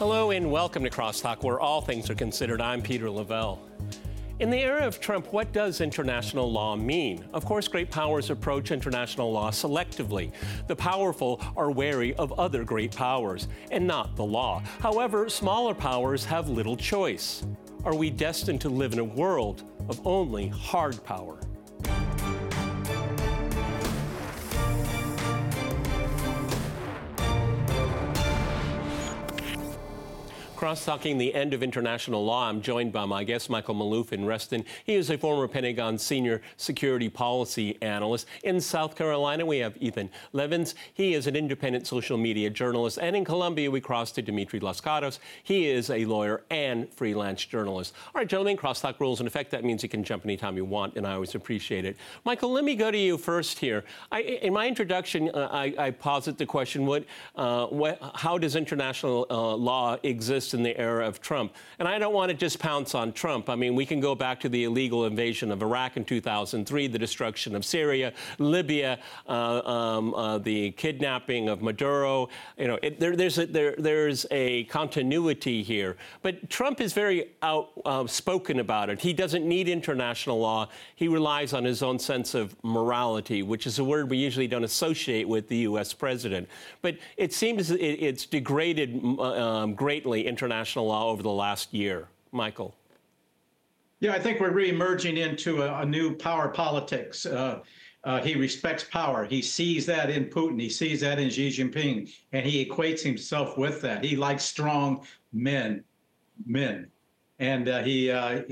Hello and welcome to Crosstalk, where all things are considered. I'm Peter Lavelle. In the era of Trump, what does international law mean? Of course, great powers approach international law selectively. The powerful are wary of other great powers, and not the law. However, smaller powers have little choice. Are we destined to live in a world of only hard power? Cross-talking the end of international law, I'm joined by my guest, Michael Maloof in Reston. He is a former Pentagon senior security policy analyst. In South Carolina, we have Ethan Levins. He is an independent social media journalist. And in Colombia, we cross to Dimitri Laskatos. He is a lawyer and freelance journalist. All right, gentlemen, crosstalk rules in effect. That means you can jump anytime you want, and I always appreciate it. Michael, let me go to you first here. In my introduction, I posit the question, how does international law exist in the era of Trump? And I don't want to just pounce on Trump. I mean, we can go back to the illegal invasion of Iraq in 2003, the destruction of Syria, Libya, the kidnapping of Maduro. You know, there's a continuity here. But Trump is very outspoken about it. He doesn't need international law. He relies on his own sense of morality, which is a word we usually don't associate with the U.S. president. But it seems it's degraded greatly international law over the last year. Michael. Yeah, I think we're re-emerging into a new power politics. He respects power. He sees that in Putin. He sees that in Xi Jinping, and he equates himself with that. He likes strong men, and he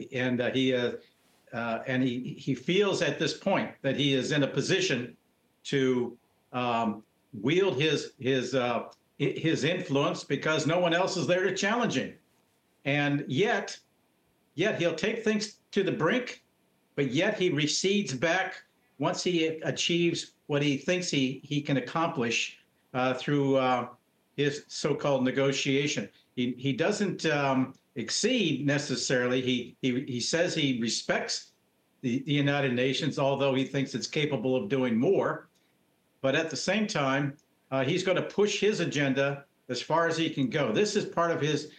feels at this point that he is in a position to wield his influence because no one else is there to challenge him. And yet he'll take things to the brink, but yet he recedes back once he achieves what he thinks he can accomplish through his so-called negotiation. He doesn't exceed necessarily. He says he respects the United Nations, although he thinks it's capable of doing more. But at the same time, he's going to push his agenda as far as he can go. This is part of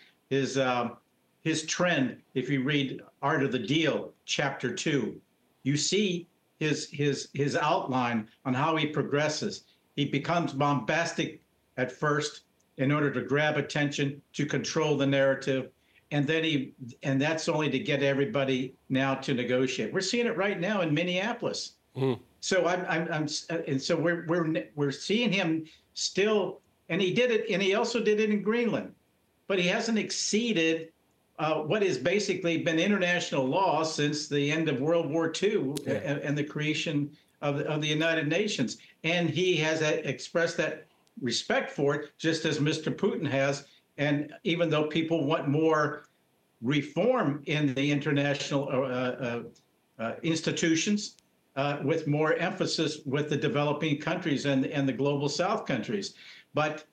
his trend. If you read Art of the Deal, Chapter 2, you see his outline on how he progresses. He becomes bombastic at first in order to grab attention, to control the narrative, and that's only to get everybody now to negotiate. We're seeing it right now in Minneapolis. Mm. So so we're seeing him still, and he did it, and he also did it in Greenland, but he hasn't exceeded what has basically been international law since the end of World War II and the creation of the United Nations. And he has expressed that respect for it, just as Mr. Putin has. And even though people want more reform in the international institutions, with more emphasis with the developing countries and the global South countries, but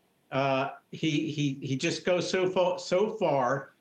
he just goes so far,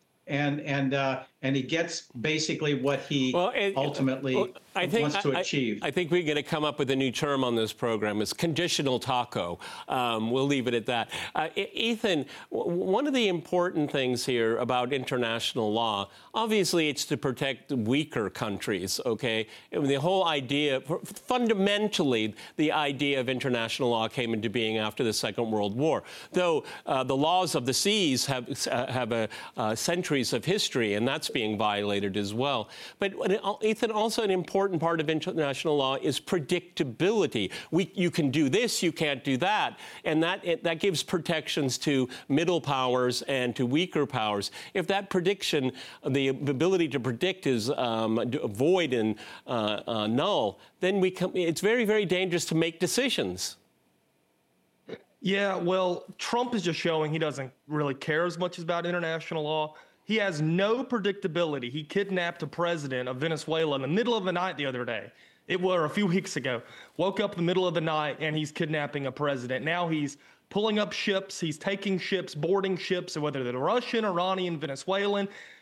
and he gets basically what he ultimately wants to achieve. I think we're going to come up with a new term on this program. It's conditional taco. We'll leave it at that. Ethan, one of the important things here about international law, obviously it's to protect weaker countries, okay? I mean, the whole idea, fundamentally, the idea of international law came into being after the Second World War, though the laws of the seas have centuries of history, and that's being violated as well. But Ethan, also an important part of international law is predictability. You can do this, you can't do that, and that gives protections to middle powers and to weaker powers. If that prediction, the ability to predict, is void and null, then it's very, very dangerous to make decisions. Yeah, well, Trump is just showing he doesn't really care as much about international law. He has no predictability. He kidnapped a president of Venezuela in the middle of the night the other day. It was a few weeks ago. Woke up in the middle of the night and he's kidnapping a president. Now he's pulling up ships. He's taking ships, boarding ships, whether they're Russian, Iranian, Venezuelan.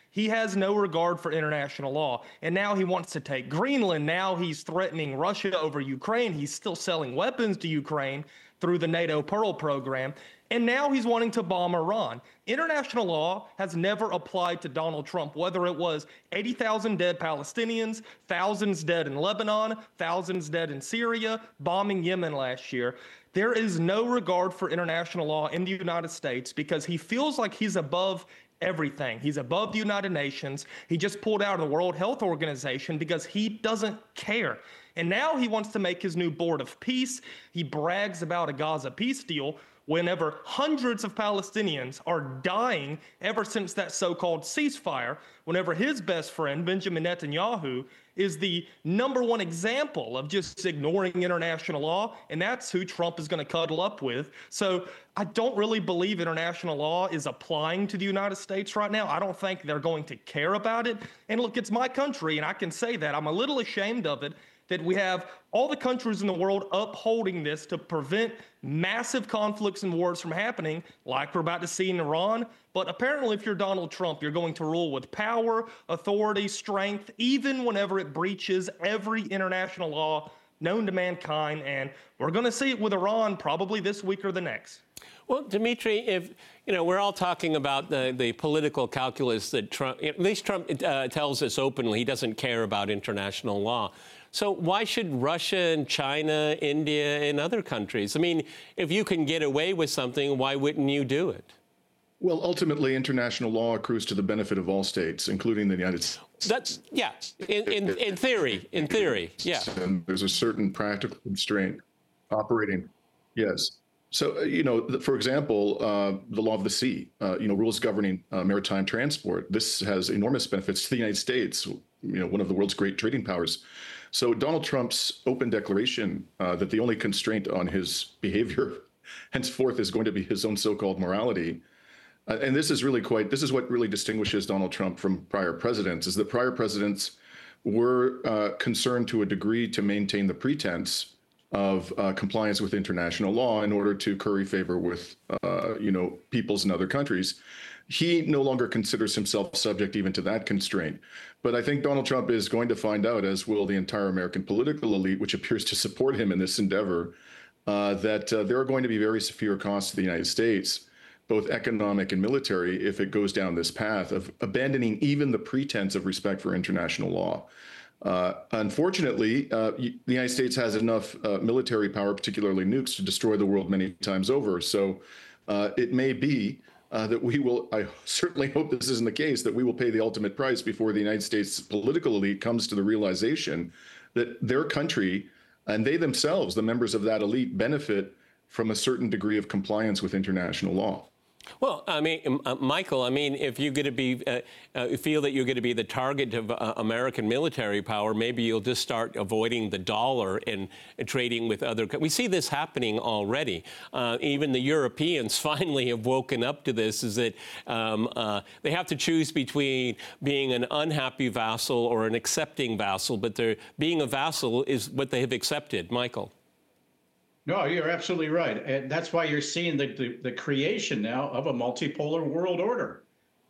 He has no regard for international law. And now he wants to take Greenland. Now he's threatening Russia over Ukraine. He's still selling weapons to Ukraine through the NATO Pearl program. And now he's wanting to bomb Iran. International law has never applied to Donald Trump, whether it was 80,000 dead Palestinians, thousands dead in Lebanon, thousands dead in Syria, bombing Yemen last year. There is no regard for international law in the United States because he feels like he's above everything. He's above the United Nations. He just pulled out of the World Health Organization because he doesn't care. And now he wants to make his new board of peace. He brags about a Gaza peace deal whenever hundreds of Palestinians are dying ever since that so-called ceasefire, whenever his best friend, Benjamin Netanyahu, is the #1 example of just ignoring international law, and that's who Trump is going to cuddle up with. So I don't really believe international law is applying to the United States right now. I don't think they're going to care about it. And look, it's my country, and I can say that. I'm a little ashamed of it, that we have all the countries in the world upholding this to prevent massive conflicts and wars from happening, like we're about to see in Iran. But apparently, if you're Donald Trump, you're going to rule with power, authority, strength, even whenever it breaches every international law known to mankind. And we're going to see it with Iran probably this week or the next. Well, Dimitri, if we're all talking about the political calculus that Trump, at least Trump tells us openly, he doesn't care about international law. So why should Russia and China, India, and other countries? I mean, if you can get away with something, why wouldn't you do it? Well, ultimately, international law accrues to the benefit of all states, including the United States. That's, yeah, in theory, yeah. And there's a certain practical constraint operating, yes. So, for example, the law of the sea, rules governing maritime transport. This has enormous benefits to the United States, one of the world's great trading powers. So Donald Trump's open declaration that the only constraint on his behavior henceforth is going to be his own so-called morality. And this is what really distinguishes Donald Trump from prior presidents, is that prior presidents were concerned to a degree to maintain the pretense of compliance with international law in order to curry favor with, peoples in other countries. He no longer considers himself subject even to that constraint. But I think Donald Trump is going to find out, as will the entire American political elite, which appears to support him in this endeavor, that there are going to be very severe costs to the United States, both economic and military, if it goes down this path of abandoning even the pretense of respect for international law. Unfortunately, the United States has enough military power, particularly nukes, to destroy the world many times over. So it may be that we will, I certainly hope this isn't the case, that we will pay the ultimate price before the United States political elite comes to the realization that their country and they themselves, the members of that elite, benefit from a certain degree of compliance with international law. Well, I mean, Michael, if you're going to be feel that you're going to be the target of American military power, maybe you'll just start avoiding the dollar and trading with other. We see this happening already. Even the Europeans finally have woken up to this. Is that they have to choose between being an unhappy vassal or an accepting vassal, but being a vassal is what they have accepted. Michael. No, you're absolutely right. And that's why you're seeing the creation now of a multipolar world order.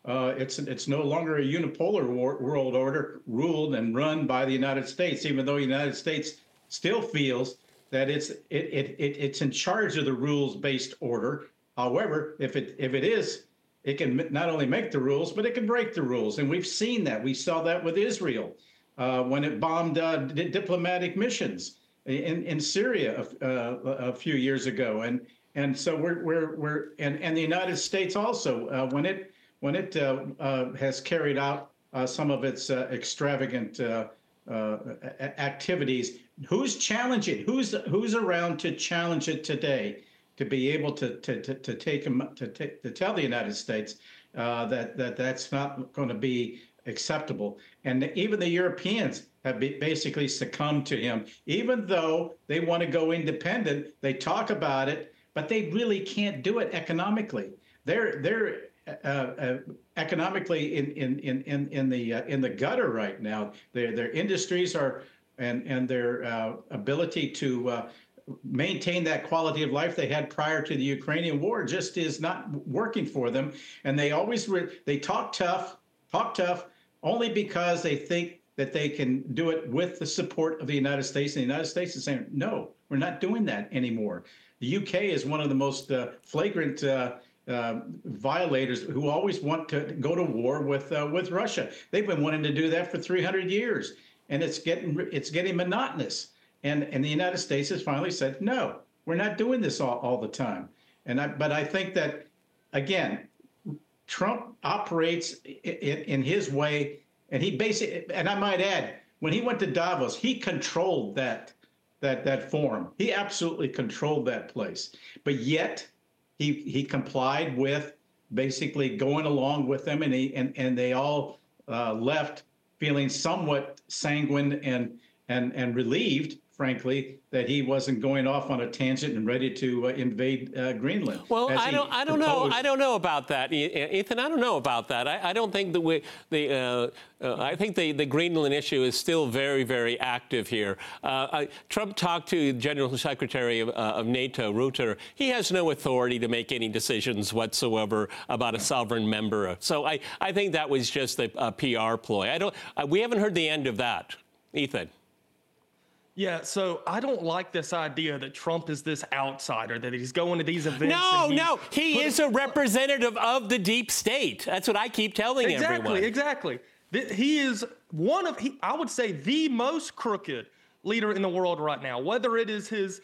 It's no longer a unipolar world order ruled and run by the United States, even though the United States still feels that it's in charge of the rules-based order. However, if it is, it can not only make the rules, but it can break the rules. And we've seen that. We saw that with Israel when it bombed diplomatic missions in Syria a few years ago, and so we're and the United States also when it has carried out some of its extravagant activities. Who's challenging? Who's around to challenge it today? To be able to tell the United States that's not going to be acceptable, and even the Europeans have basically succumbed to him. Even though they want to go independent, they talk about it, but they really can't do it economically. They're economically in the gutter right now. Their industries are and their ability to maintain that quality of life they had prior to the Ukrainian war just is not working for them. And they always they talk tough, talk tough only because they think that they can do it with the support of the United States. And the United States is saying, no, we're not doing that anymore. The UK is one of the most flagrant violators who always want to go to war with Russia. They've been wanting to do that for 300 years, and it's getting monotonous. And the United States has finally said, no, we're not doing this all the time. But I think that, again, Trump operates in his way, and he basically, and I might add, when he went to Davos, he controlled that forum. He absolutely controlled that place. But yet, he complied with basically going along with them, and they all left feeling somewhat sanguine and relieved, frankly, that he wasn't going off on a tangent and ready to invade Greenland. Well, I don't know. I don't know about that, Ethan. I don't know about that. I don't think that I think the Greenland issue is still very, very active here. Trump talked to General Secretary of NATO, Rutte. He has no authority to make any decisions whatsoever about a sovereign member. So I think that was just a PR ploy. We haven't heard the end of that, Ethan. Yeah, so I don't like this idea that Trump is this outsider, that he's going to these events. No, he is a representative of the deep state. That's what I keep telling everyone. Exactly. He is I would say, the most crooked leader in the world right now, whether it is his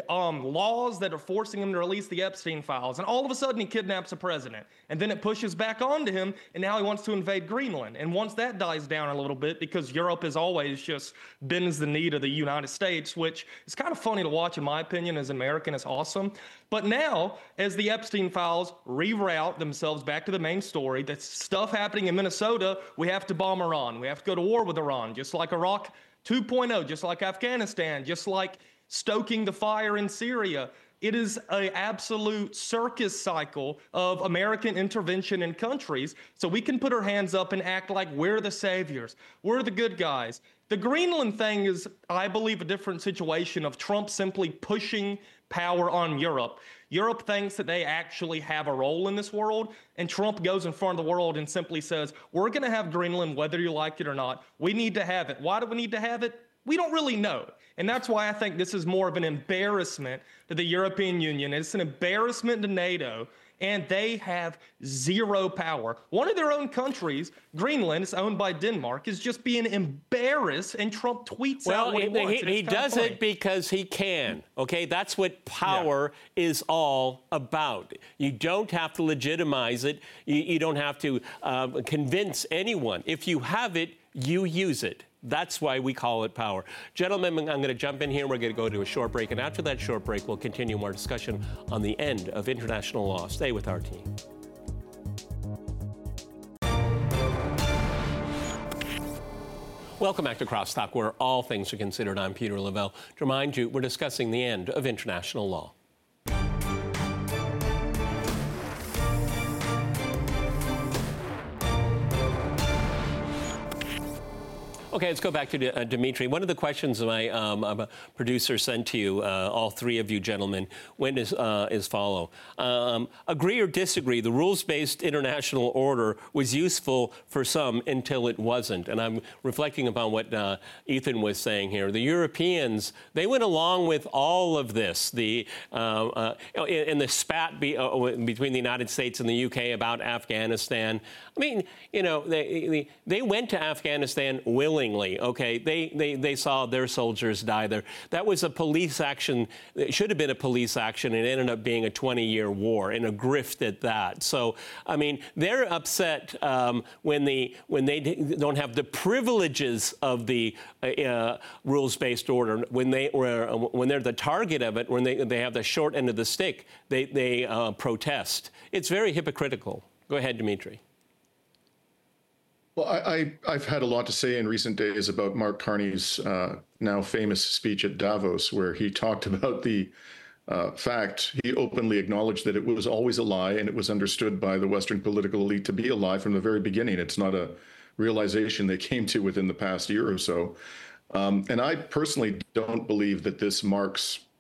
laws that are forcing him to release the Epstein files, and all of a sudden he kidnaps a president, and then it pushes back onto him, and now he wants to invade Greenland. And once that dies down a little bit, because Europe has always just bends the knee to the United States, which is kind of funny to watch, in my opinion, as an American. It's awesome. But now, as the Epstein files reroute themselves back to the main story, that's stuff happening in Minnesota, we have to bomb Iran. We have to go to war with Iran, just like Iraq 2.0, just like Afghanistan, just like stoking the fire in Syria. It is an absolute circus cycle of American intervention in countries, so we can put our hands up and act like we're the saviors. We're the good guys. The Greenland thing is, I believe, a different situation of Trump simply pushing power on Europe. Europe thinks that they actually have a role in this world, and Trump goes in front of the world and simply says, we're going to have Greenland whether you like it or not. We need to have it. Why do we need to have it? We don't really know. And that's why I think this is more of an embarrassment to the European Union. It's an embarrassment to NATO, and they have zero power. One of their own countries, Greenland, is owned by Denmark, is just being embarrassed, and Trump tweets out what he wants. He does it because he can, okay? That's what power is all about. You don't have to legitimize it. You don't have to convince anyone. If you have it, you use it. That's why we call it power. Gentlemen, I'm going to jump in here. We're going to go to a short break. And after that short break, we'll continue our discussion on the end of international law. Stay with our team. Welcome back to Crosstalk, where all things are considered. I'm Peter Lavelle. To remind you, we're discussing the end of international law. Okay, let's go back to Dimitri. One of the questions my producer sent to you, all three of you gentlemen, went as follow. Agree or disagree, the rules-based international order was useful for some until it wasn't. And I'm reflecting upon what Ethan was saying here. The Europeans, they went along with all of this. In the spat between the United States and the UK about Afghanistan. I mean, you know, they went to Afghanistan willingly. Okay, they saw their soldiers die there. That was a police action. It should have been a police action. It ended up being a 20-year war and a grift at that. So, I mean, they're upset when they don't have the privileges of the rules-based order. When they're the target of it, when they have the short end of the stick, they protest. It's very hypocritical. Go ahead, Dimitri. Well, I've had a lot to say in recent days about Mark Carney's now famous speech at Davos, where he talked about the fact, he openly acknowledged that it was always a lie, and it was understood by the Western political elite to be a lie from the very beginning. It's not a realization they came to within the past year or so. And I personally don't believe that this marks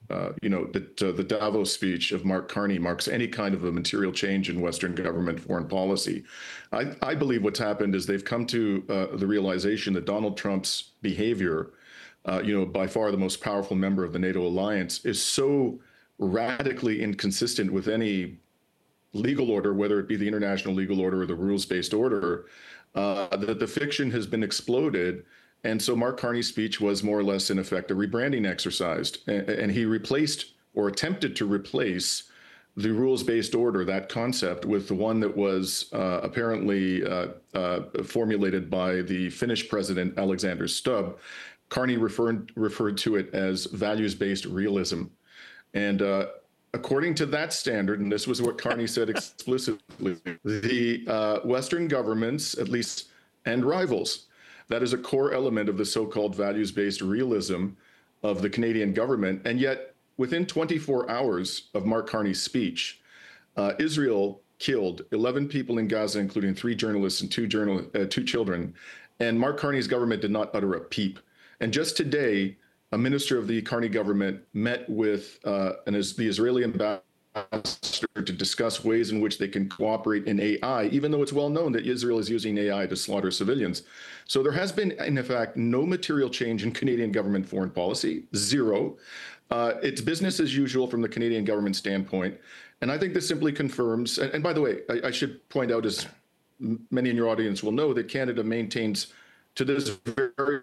that the Davos speech of Mark Carney marks any kind of a material change in Western government foreign policy. I believe what's happened is they've come to the realization that Donald Trump's behavior, by far the most powerful member of the NATO alliance, is so radically inconsistent with any legal order, whether it be the international legal order or the rules-based order, that the fiction has been exploded. And so Mark Carney's speech was more or less, in effect, a rebranding exercise. And he replaced or attempted to replace the rules-based order, that concept, with the one that was apparently formulated by the Finnish president, Alexander Stubb. Carney referred to it as values-based realism. And according to that standard, and this was what Carney said explicitly, the Western governments, at least, and rivals, that is a core element of the so-called values-based realism of the Canadian government. And yet, within 24 hours of Mark Carney's speech, Israel killed 11 people in Gaza, including 3 journalists and 2 children. And Mark Carney's government did not utter a peep. And just today, a minister of the Carney government met with the Israeli ambassador to discuss ways in which they can cooperate in AI, even though it's well known that Israel is using AI to slaughter civilians. So there has been, in fact, no material change in Canadian government foreign policy, zero. It's business as usual from the Canadian government standpoint. And I think this simply confirms, and by the way, I should point out, as many in your audience will know, that Canada maintains to this very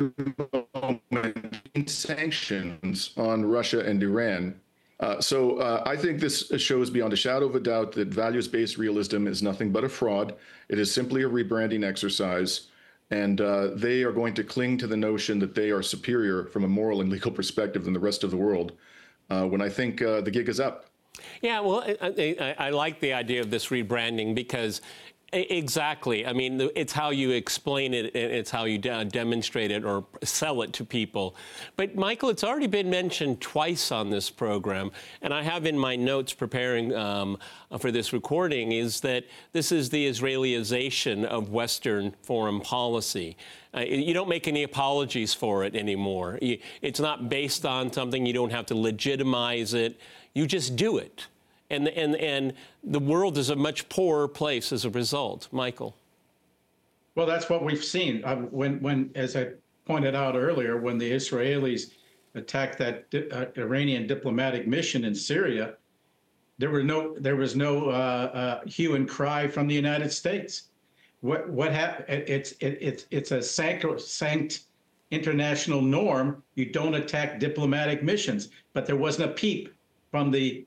moment sanctions on Russia and Iran. So I think this shows beyond a shadow of a doubt that values-based realism is nothing but a fraud. It is simply a rebranding exercise. And they are going to cling to the notion that they are superior from a moral and legal perspective than the rest of the world when I think the gig is up. Yeah, well, I like the idea of this rebranding because exactly. I mean, it's how you explain it, and it's how you demonstrate it or sell it to people. But, Michael, it's already been mentioned twice on this program, and I have in my notes preparing for this recording is that this is the Israelization of Western foreign policy. You don't make any apologies for it anymore. It's not based on something. You don't have to legitimize it. You just do it. And the world is a much poorer place as a result. Michael. Well, that's what we've seen. When, as I pointed out earlier, when the Israelis attacked that Iranian diplomatic mission in Syria, there was no hue and cry from the United States. What happened? It's a sacrosanct international norm. You don't attack diplomatic missions, but there wasn't a peep from the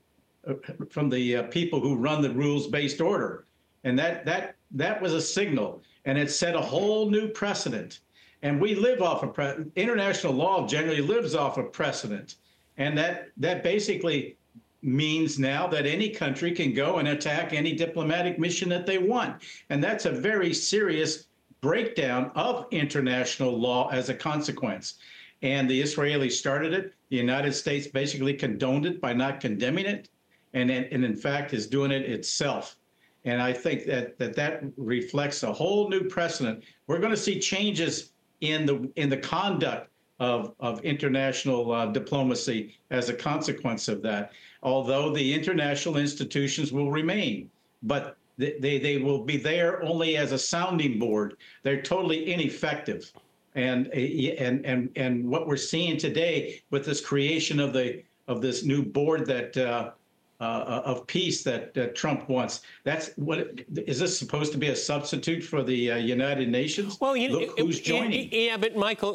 people who run the rules-based order, and that was a signal, and it set a whole new precedent. And we live off of international law generally lives off of precedent, and that basically means now that any country can go and attack any diplomatic mission that they want, and that's a very serious breakdown of international law as a consequence. And the Israelis started it. The United States basically condoned it by not condemning it. And in fact is doing it itself. And I think that reflects a whole new precedent. We're going to see changes in the conduct of international diplomacy as a consequence of that. Although the international institutions will remain, but they will be there only as a sounding board. They're totally ineffective. And what we're seeing today with this creation of this new board that of peace that Trump wants. That's what is this supposed to be a substitute for the United Nations? Well, look who's joining. Yeah, but Michael,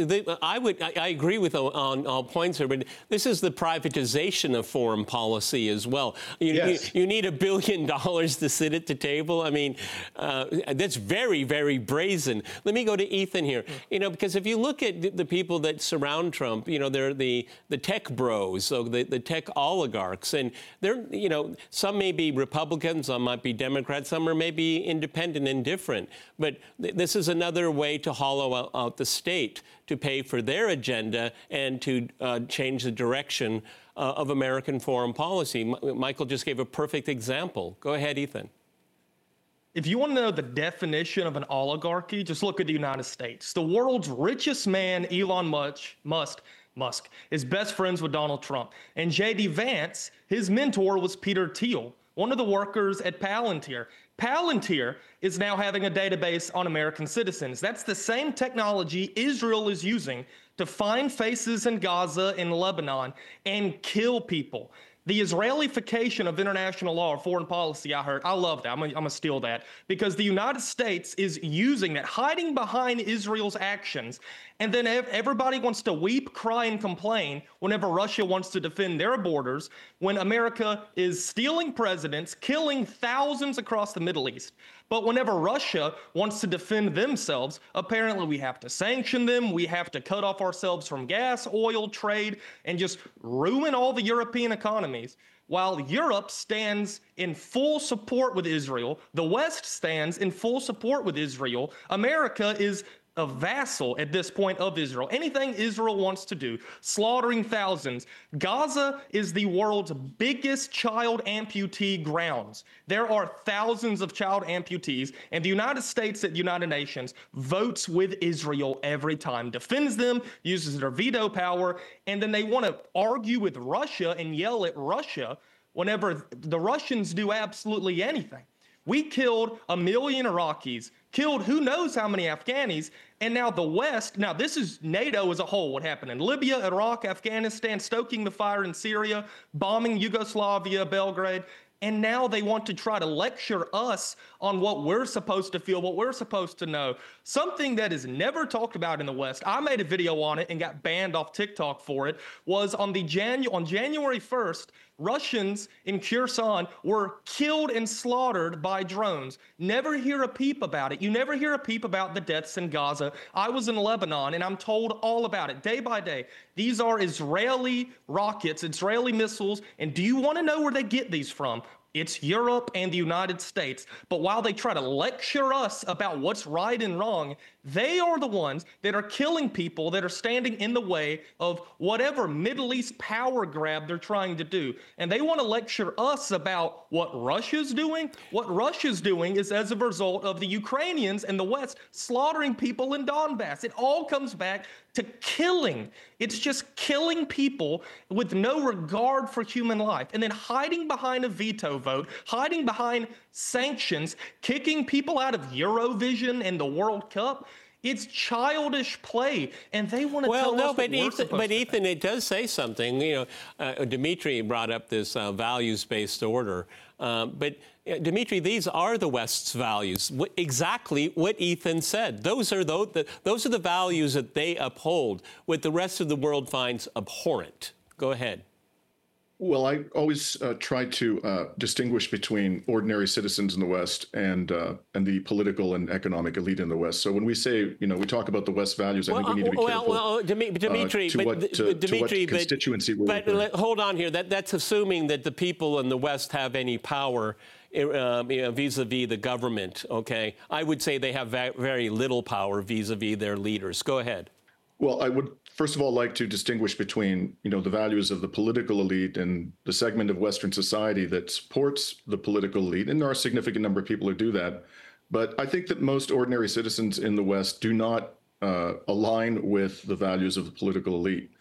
I agree with on all points here, but this is the privatization of foreign policy as well. Yes. You need $1 billion to sit at the table. I mean, that's very, very brazen. Let me go to Ethan here. Because if you look at the people that surround Trump, they're the tech bros, so the tech oligarchs, and they're, some may be Republicans, some might be Democrats, some are maybe independent and different. But this is another way to hollow out the state to pay for their agenda and to change the direction of American foreign policy. Michael just gave a perfect example. Go ahead, Ethan. If you want to know the definition of an oligarchy, just look at the United States. The world's richest man, Elon Musk, Musk is best friends with Donald Trump. And J.D. Vance, his mentor was Peter Thiel, one of the workers at Palantir. Palantir is now having a database on American citizens. That's the same technology Israel is using to find faces in Gaza and Lebanon and kill people. The Israelification of international law or foreign policy, I love that. I'm going to steal that because the United States is using that, hiding behind Israel's actions. And then everybody wants to weep, cry, and complain whenever Russia wants to defend their borders, when America is stealing presidents, killing thousands across the Middle East. But whenever Russia wants to defend themselves, apparently we have to sanction them, we have to cut off ourselves from gas, oil, trade, and just ruin all the European economies. While Europe stands in full support with Israel, the West stands in full support with Israel, America is a vassal at this point of Israel. Anything Israel wants to do, slaughtering thousands. Gaza is the world's biggest child amputee grounds. There are thousands of child amputees, and the United States at the United Nations votes with Israel every time, defends them, uses their veto power, and then they want to argue with Russia and yell at Russia whenever the Russians do absolutely anything. We killed 1 million Iraqis, killed who knows how many Afghanis, and now the West, now this is NATO as a whole, what happened in Libya, Iraq, Afghanistan, stoking the fire in Syria, bombing Yugoslavia, Belgrade, and now they want to try to lecture us on what we're supposed to feel, what we're supposed to know. Something that is never talked about in the West, I made a video on it and got banned off TikTok for it, was on January 1st, Russians in Kherson were killed and slaughtered by drones. Never hear a peep about it. You never hear a peep about the deaths in Gaza. I was in Lebanon, and I'm told all about it day by day. These are Israeli rockets, Israeli missiles, and do you want to know where they get these from? It's Europe and the United States. But while they try to lecture us about what's right and wrong, they are the ones that are killing people that are standing in the way of whatever Middle East power grab they're trying to do. And they want to lecture us about what Russia's doing. What Russia's doing is as a result of the Ukrainians and the West slaughtering people in Donbass. It all comes back to killing. It's just killing people with no regard for human life. And then hiding behind a veto vote, hiding behind sanctions, kicking people out of Eurovision and the World Cup. It's childish play, and they want to tell us what we're supposed to think. But Ethan, it does say something. You know, Dimitri brought up this values-based order. But Dimitri, these are the West's values. Exactly what Ethan said. Those are the values that they uphold, what the rest of the world finds abhorrent. Go ahead. Well, I always try to distinguish between ordinary citizens in the West and the political and economic elite in the West. So when we say, you know, we talk about the West values, I think we need to be careful. Dimitri, to what constituency we're but hold on here. That's assuming that the people in the West have any power vis-a-vis the government. Okay, I would say they have very little power vis-a-vis their leaders. Go ahead. Well, I would first of all like to distinguish between, you know, the values of the political elite and the segment of Western society that supports the political elite, and there are a significant number of people who do that. But I think that most ordinary citizens in the West do not align with the values of the political elite.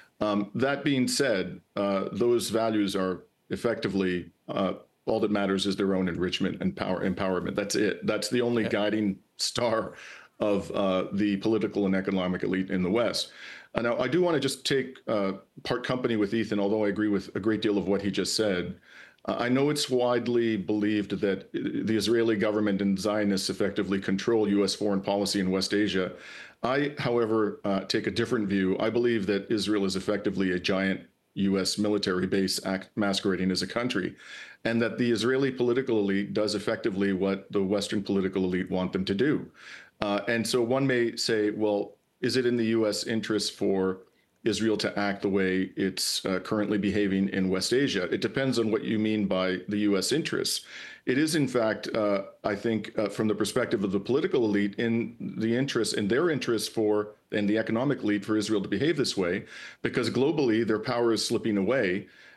That being said, those values are effectively all that matters is their own enrichment and empowerment. That's it. That's the only guiding star of the political and economic elite in the West. Now, I do want to just take part company with Ethan, although I agree with a great deal of what he just said. I know it's widely believed that the Israeli government and Zionists effectively control U.S. foreign policy in West Asia. I, however, take a different view. I believe that Israel is effectively a giant U.S. military base masquerading as a country, and that the Israeli political elite does effectively what the Western political elite want them to do. And so one may say, well, is it in the U.S. interest for Israel to act the way it's currently behaving in West Asia? It depends on what you mean by the U.S. interests. It is, in fact, I think, from the perspective of the political elite, in their interest and the economic elite for Israel to behave this way, because globally their power is slipping away.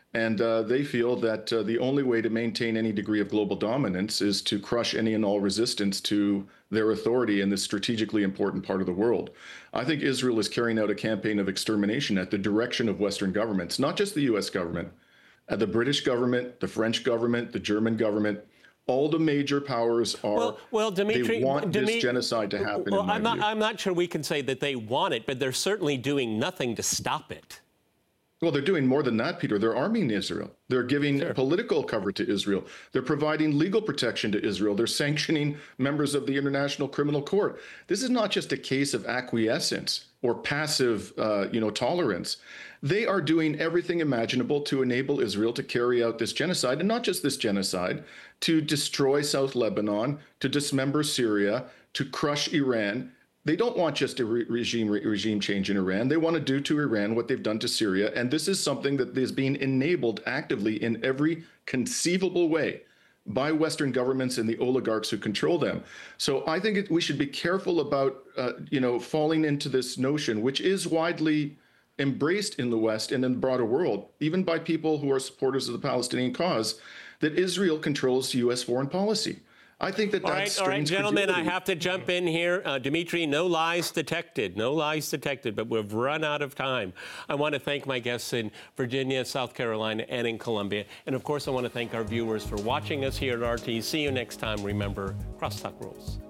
And they feel that the only way to maintain any degree of global dominance is to crush any and all resistance to their authority in this strategically important part of the world. I think Israel is carrying out a campaign of extermination at the direction of Western governments, not just the U.S. government, the British government, the French government, the German government. All the major powers are, Dimitri, they want this genocide to happen. Well, I'm not sure we can say that they want it, but they're certainly doing nothing to stop it. Well, they're doing more than that, Peter. They're arming Israel. They're giving political cover to Israel. They're providing legal protection to Israel. They're sanctioning members of the International Criminal Court. This is not just a case of acquiescence or passive, tolerance. They are doing everything imaginable to enable Israel to carry out this genocide, and not just this genocide, to destroy South Lebanon, to dismember Syria, to crush Iran. They don't want just a regime change in Iran. They want to do to Iran what they've done to Syria. And this is something that is being enabled actively in every conceivable way by Western governments and the oligarchs who control them. So I think we should be careful about, falling into this notion, which is widely embraced in the West and in the broader world, even by people who are supporters of the Palestinian cause, that Israel controls U.S. foreign policy. I think that that's all right, gentlemen, credulity. I have to jump in here. Dimitri, no lies detected, but we've run out of time. I want to thank my guests in Virginia, South Carolina, and in Columbia. And of course, I want to thank our viewers for watching us here at RT. See you next time. Remember, Crosstalk rules.